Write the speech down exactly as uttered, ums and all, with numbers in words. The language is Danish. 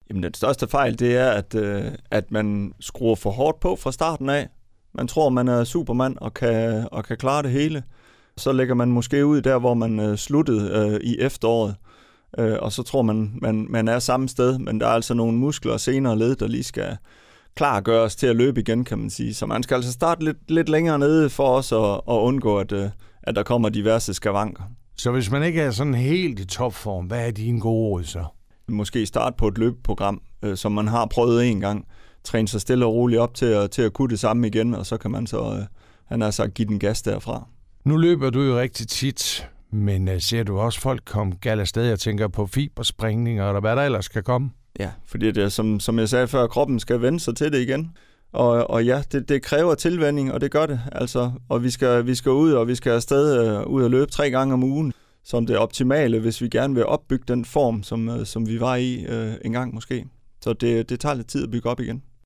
Jamen, den største fejl, det er, at, øh, at man skruer for hårdt på fra starten af. Man tror, man er supermand og kan, og kan klare det hele. Så lægger man måske ud der, hvor man øh, sluttede øh, i efteråret. Øh, og så tror man, man, man er samme sted. Men der er altså nogle muskler og sener og led, der lige skal klargøres til at løbe igen, kan man sige. Så man skal altså starte lidt, lidt længere nede for os at, at undgå, at, øh, at der kommer diverse skavanker. Så hvis man ikke er sådan helt i topform, hvad er dine gode råd så? Måske starte på et løbeprogram, øh, som man har prøvet en gang. Træne sig stille og roligt op til at, til at kunne det samme igen, og så kan man så, øh, han har sagt, give den gas derfra. Nu løber du jo rigtig tit, men uh, ser du også folk komme galt afsted? Jeg tænker på fibersprængninger, eller hvad der ellers skal komme? Ja, fordi det er, som, som jeg sagde før, kroppen skal vende sig til det igen. Og, og ja, det, det kræver tilvænning, og det gør det. Altså, og vi skal, vi skal ud, og vi skal afsted øh, ud og løbe tre gange om ugen, som det optimale, hvis vi gerne vil opbygge den form, som, øh, som vi var i øh, en gang måske. Så det, det tager lidt tid at bygge op igen.